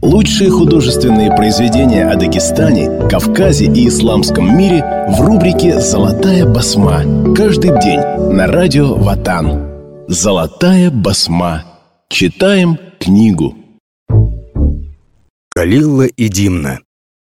Лучшие художественные произведения о Дагестане, Кавказе и исламском мире в рубрике «Золотая басма». Каждый день на радио Ватан. «Золотая басма». Читаем книгу. Калила и Димна.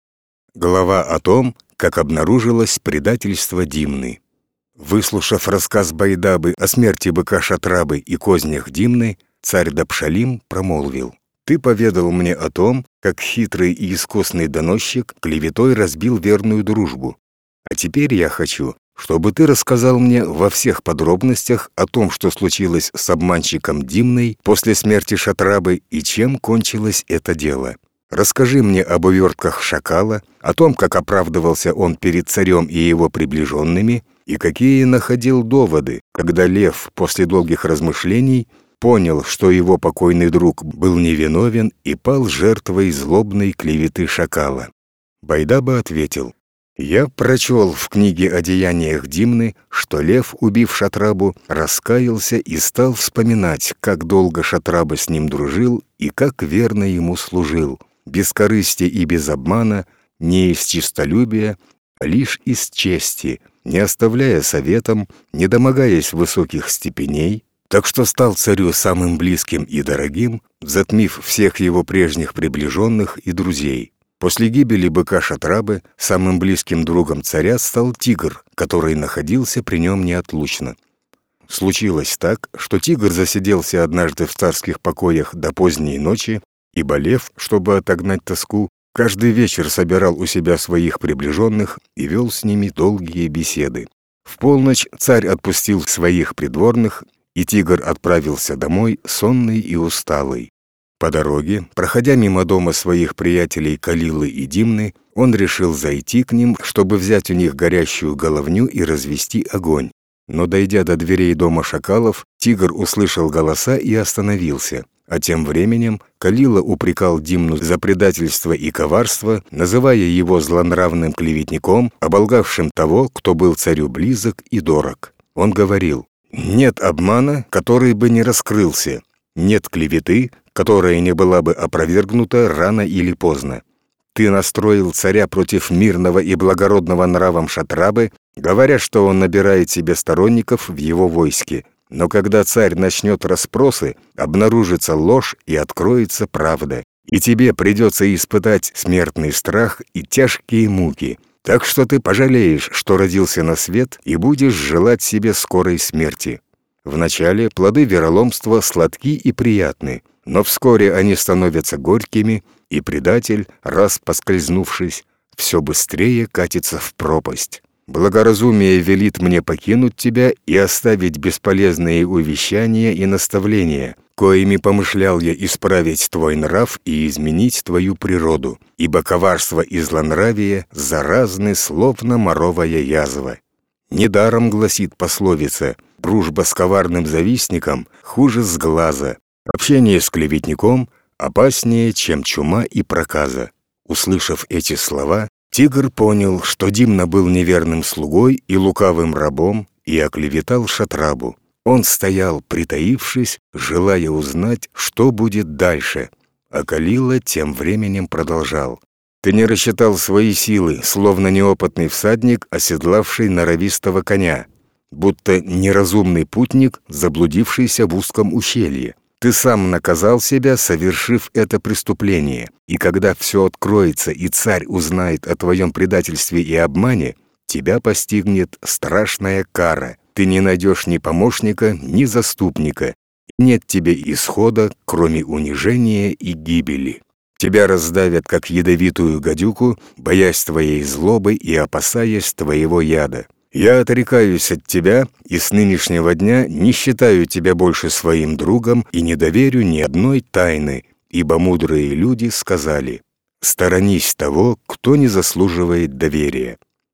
Глава о том, как обнаружилось предательство Димны. Выслушав рассказ Байдабы о смерти быка Шатрабы и кознях Димны, царь Дапшалим промолвил: «Ты поведал мне о том, как хитрый и искусный доносчик клеветой разбил верную дружбу. А теперь я хочу, чтобы ты рассказал мне во всех подробностях о том, что случилось с обманщиком Димной после смерти Шатрабы и чем кончилось это дело. Расскажи мне об увертках шакала, о том, как оправдывался он перед царем и его приближенными, и какие находил доводы, когда лев после долгих размышлений понял, что его покойный друг был невиновен и пал жертвой злобной клеветы шакала». Байдаба ответил: «Я прочел в книге о деяниях Димны, что лев, убив Шатрабу, раскаялся и стал вспоминать, как долго Шатраба с ним дружил и как верно ему служил, без корысти и без обмана, не из честолюбия, а лишь из чести, не оставляя советом, не домогаясь высоких степеней, так что стал царю самым близким и дорогим, затмив всех его прежних приближенных и друзей. После гибели быка Шатрабы самым близким другом царя стал тигр, который находился при нем неотлучно. Случилось так, что тигр засиделся однажды в царских покоях до поздней ночи, ибо лев, чтобы отогнать тоску, каждый вечер собирал у себя своих приближенных и вел с ними долгие беседы. В полночь царь отпустил своих придворных, и тигр отправился домой, сонный и усталый. По дороге, проходя мимо дома своих приятелей Калилы и Димны, он решил зайти к ним, чтобы взять у них горящую головню и развести огонь. Но, дойдя до дверей дома шакалов, тигр услышал голоса и остановился. А тем временем Калила упрекал Димну за предательство и коварство, называя его злонравным клеветником, оболгавшим того, кто был царю близок и дорог. Он говорил: «Нет обмана, который бы не раскрылся, нет клеветы, которая не была бы опровергнута рано или поздно. Ты настроил царя против мирного и благородного нравом Шатрабы, говоря, что он набирает себе сторонников в его войске. Но когда царь начнет расспросы, обнаружится ложь и откроется правда, и тебе придется испытать смертный страх и тяжкие муки. Так что ты пожалеешь, что родился на свет, и будешь желать себе скорой смерти. Вначале плоды вероломства сладки и приятны, но вскоре они становятся горькими, и предатель, раз поскользнувшись, все быстрее катится в пропасть. Благоразумие велит мне покинуть тебя и оставить бесполезные увещания и наставления, коими помышлял я исправить твой нрав и изменить твою природу, ибо коварство и злонравие заразны, словно моровая язва. Недаром гласит пословица: дружба с коварным завистником хуже сглаза, общение с клеветником опаснее, чем чума и проказа». Услышав эти слова, тигр понял, что Димна был неверным слугой и лукавым рабом и оклеветал Шатрабу. Он стоял, притаившись, желая узнать, что будет дальше. А Калила тем временем продолжал: «Ты не рассчитал свои силы, словно неопытный всадник, оседлавший норовистого коня, будто неразумный путник, заблудившийся в узком ущелье. Ты сам наказал себя, совершив это преступление, и когда все откроется и царь узнает о твоем предательстве и обмане, тебя постигнет страшная кара. Ты не найдешь ни помощника, ни заступника, и нет тебе исхода, кроме унижения и гибели. Тебя раздавят, как ядовитую гадюку, боясь твоей злобы и опасаясь твоего яда. Я отрекаюсь от тебя и с нынешнего дня не считаю тебя больше своим другом и не доверю ни одной тайны, ибо мудрые люди сказали: сторонись того, кто не заслуживает доверия.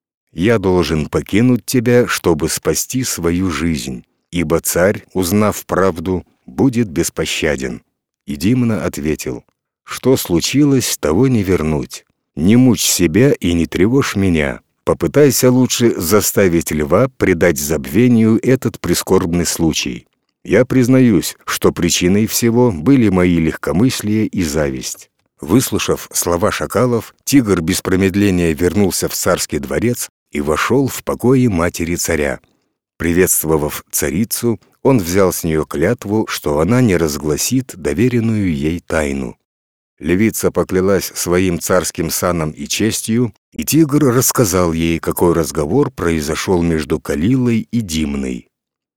Я должен покинуть тебя, чтобы спасти свою жизнь, ибо царь, узнав правду, будет беспощаден». И Димна ответил: «Что случилось, того не вернуть. Не мучь себя и не тревожь меня. Попытайся лучше заставить льва предать забвению этот прискорбный случай. Я признаюсь, что причиной всего были мои легкомыслие и зависть. Выслушав слова шакалов, тигр без промедления вернулся в царский дворец и вошел в покои матери царя. Приветствовав царицу, он взял с нее клятву, что она не разгласит доверенную ей тайну. Левица поклялась своим царским саном и честью, и тигр рассказал ей, какой разговор произошел между Калилой и Димной.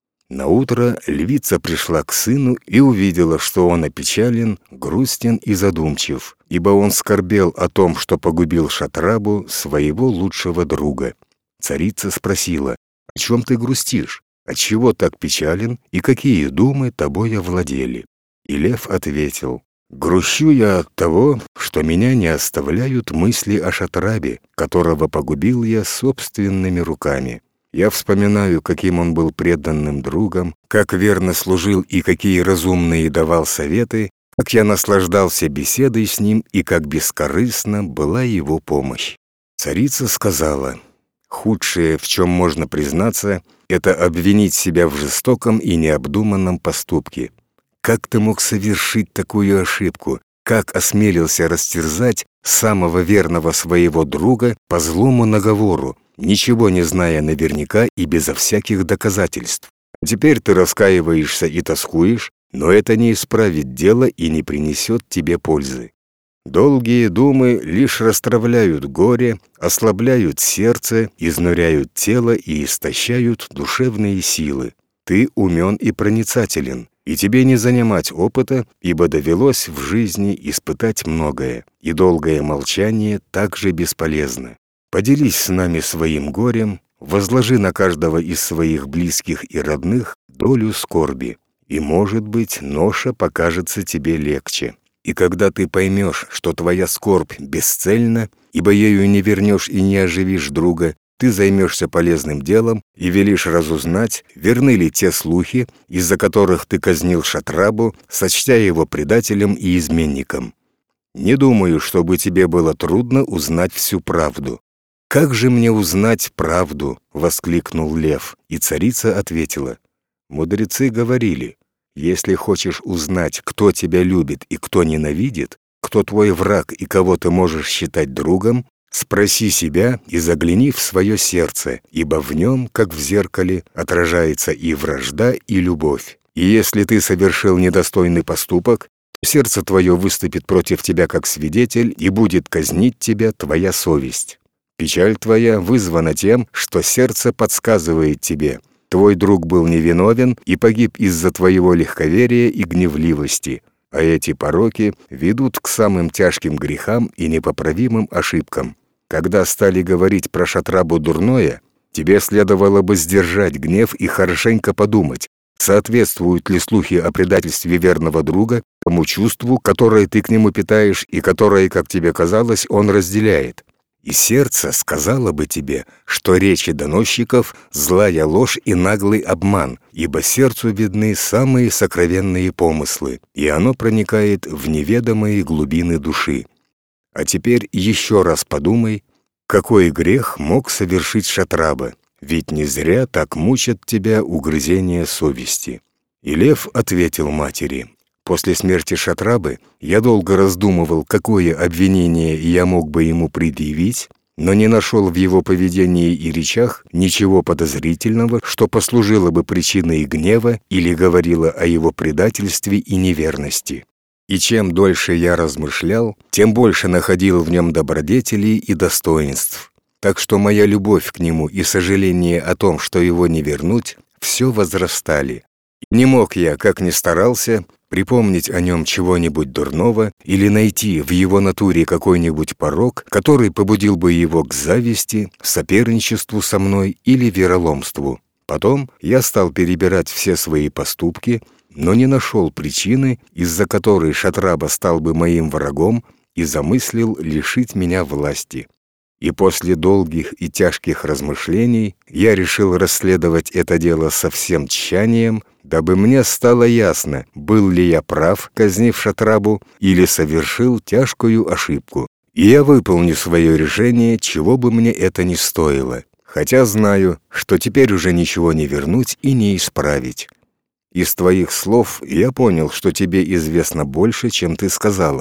Наутро львица пришла к сыну и увидела, что он опечален, грустен и задумчив, ибо он скорбел о том, что погубил Шатрабу, своего лучшего друга. Царица спросила: «О чем ты грустишь? Отчего так печален и какие думы тобой овладели?» И лев ответил: «Грущу я от того, что меня не оставляют мысли о Шатрабе, которого погубил я собственными руками. Я вспоминаю, каким он был преданным другом, как верно служил и какие разумные давал советы, как я наслаждался беседой с ним и как бескорыстна была его помощь». Царица сказала: «Худшее, в чем можно признаться, это обвинить себя в жестоком и необдуманном поступке. Как ты мог совершить такую ошибку? Как осмелился растерзать самого верного своего друга по злому наговору, ничего не зная наверняка и безо всяких доказательств? Теперь ты раскаиваешься и тоскуешь, но это не исправит дело и не принесет тебе пользы. Долгие думы лишь расстравляют горе, ослабляют сердце, изнуряют тело и истощают душевные силы. Ты умен и проницателен, и тебе не занимать опыта, ибо довелось в жизни испытать многое, и долгое молчание также бесполезно. Поделись с нами своим горем, возложи на каждого из своих близких и родных долю скорби, и, может быть, ноша покажется тебе легче. И когда ты поймешь, что твоя скорбь бесцельна, ибо ею не вернешь и не оживишь друга, ты займешься полезным делом и велишь разузнать, верны ли те слухи, из-за которых ты казнил Шатрабу, сочтя его предателем и изменником. Не думаю, чтобы тебе было трудно узнать всю правду». «Как же мне узнать правду?» — воскликнул лев, и царица ответила: «Мудрецы говорили, если хочешь узнать, кто тебя любит и кто ненавидит, кто твой враг и кого ты можешь считать другом, спроси себя и загляни в свое сердце, ибо в нем, как в зеркале, отражается и вражда, и любовь. И если ты совершил недостойный поступок, то сердце твое выступит против тебя как свидетель, и будет казнить тебя твоя совесть. Печаль твоя вызвана тем, что сердце подсказывает тебе: твой друг был невиновен и погиб из-за твоего легковерия и гневливости, а эти пороки ведут к самым тяжким грехам и непоправимым ошибкам. Когда стали говорить про Шатрабу дурное, тебе следовало бы сдержать гнев и хорошенько подумать, соответствуют ли слухи о предательстве верного друга тому чувству, которое ты к нему питаешь и которое, как тебе казалось, он разделяет. И сердце сказало бы тебе, что речи доносчиков — злая ложь и наглый обман, ибо сердцу видны самые сокровенные помыслы, и оно проникает в неведомые глубины души. А теперь еще раз подумай, какой грех мог совершить Шатраба, ведь не зря так мучат тебя угрызения совести». И лев ответил матери: «После смерти Шатрабы я долго раздумывал, какое обвинение я мог бы ему предъявить, но не нашел в его поведении и речах ничего подозрительного, что послужило бы причиной гнева или говорило о его предательстве и неверности. И чем дольше я размышлял, тем больше находил в нем добродетелей и достоинств. Так что моя любовь к нему и сожаление о том, что его не вернуть, все возрастали. Не мог я, как ни старался, припомнить о нем чего-нибудь дурного или найти в его натуре какой-нибудь порок, который побудил бы его к зависти, соперничеству со мной или вероломству. Потом я стал перебирать все свои поступки, но не нашел причины, из-за которой Шатраба стал бы моим врагом и замыслил лишить меня власти. И после долгих и тяжких размышлений я решил расследовать это дело со всем тщанием, дабы мне стало ясно, был ли я прав, казнив Шатрабу, или совершил тяжкую ошибку. И я выполню свое решение, чего бы мне это ни стоило, хотя знаю, что теперь уже ничего не вернуть и не исправить. Из твоих слов я понял, что тебе известно больше, чем ты сказала.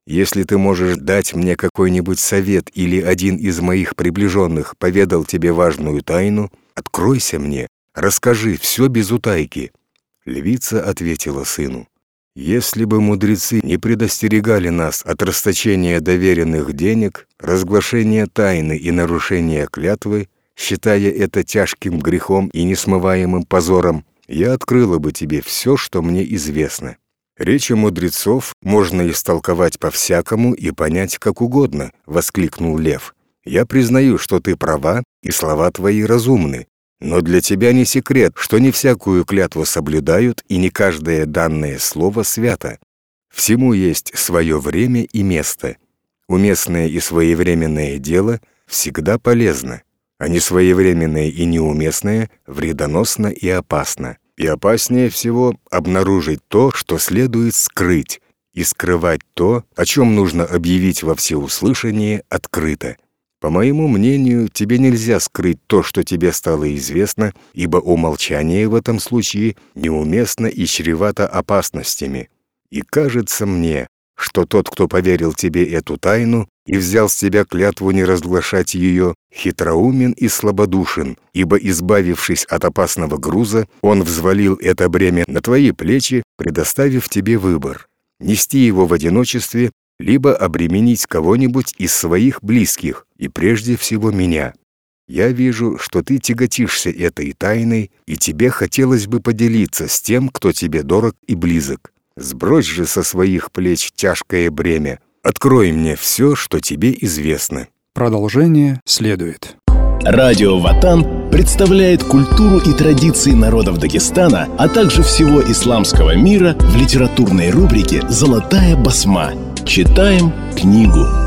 Если ты можешь дать мне какой-нибудь совет или один из моих приближенных поведал тебе важную тайну, откройся мне, расскажи все без утайки». Львица ответила сыну: «Если бы мудрецы не предостерегали нас от расточения доверенных денег, разглашения тайны и нарушения клятвы, считая это тяжким грехом и несмываемым позором, я открыла бы тебе все, что мне известно. Речи мудрецов можно истолковать по-всякому и понять как угодно», — воскликнул лев. «Я признаю, что ты права, и слова твои разумны. Но для тебя не секрет, что не всякую клятву соблюдают, и не каждое данное слово свято. Всему есть свое время и место. Уместное и своевременное дело всегда полезно, а несвоевременное и неуместное вредоносно и опасно. И опаснее всего обнаружить то, что следует скрыть, и скрывать то, о чем нужно объявить во всеуслышание открыто. По моему мнению, тебе нельзя скрыть то, что тебе стало известно, ибо умолчание в этом случае неуместно и чревато опасностями. И кажется мне, что тот, кто поверил тебе эту тайну и взял с тебя клятву не разглашать ее, хитроумен и слабодушен, ибо, избавившись от опасного груза, он взвалил это бремя на твои плечи, предоставив тебе выбор: нести его в одиночестве, либо обременить кого-нибудь из своих близких, и прежде всего меня. Я вижу, что ты тяготишься этой тайной, и тебе хотелось бы поделиться с тем, кто тебе дорог и близок. Сбрось же со своих плеч тяжкое бремя. Открой мне все, что тебе известно». Продолжение следует. Радио Ватан представляет культуру и традиции народов Дагестана, а также всего исламского мира в литературной рубрике «Золотая басма». Читаем книгу.